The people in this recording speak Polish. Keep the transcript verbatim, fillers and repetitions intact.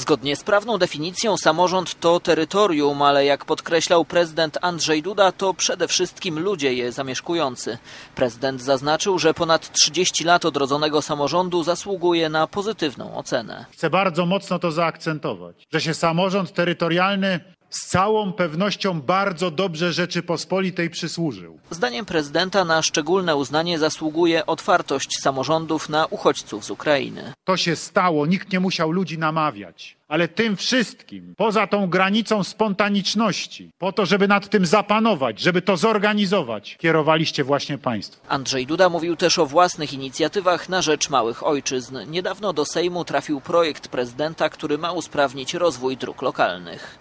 Zgodnie z prawną definicją samorząd to terytorium, ale jak podkreślał prezydent Andrzej Duda, to przede wszystkim ludzie je zamieszkujący. Prezydent zaznaczył, że ponad trzydzieści lat odrodzonego samorządu zasługuje na pozytywną ocenę. Chcę bardzo mocno to zaakcentować, że się samorząd terytorialny z całą pewnością bardzo dobrze Rzeczypospolitej przysłużył. Zdaniem prezydenta na szczególne uznanie zasługuje otwartość samorządów na uchodźców z Ukrainy. To się stało, nikt nie musiał ludzi namawiać. Ale tym wszystkim, poza tą granicą spontaniczności, po to, żeby nad tym zapanować, żeby to zorganizować, kierowaliście właśnie państwo. Andrzej Duda mówił też o własnych inicjatywach na rzecz małych ojczyzn. Niedawno do Sejmu trafił projekt prezydenta, który ma usprawnić rozwój dróg lokalnych.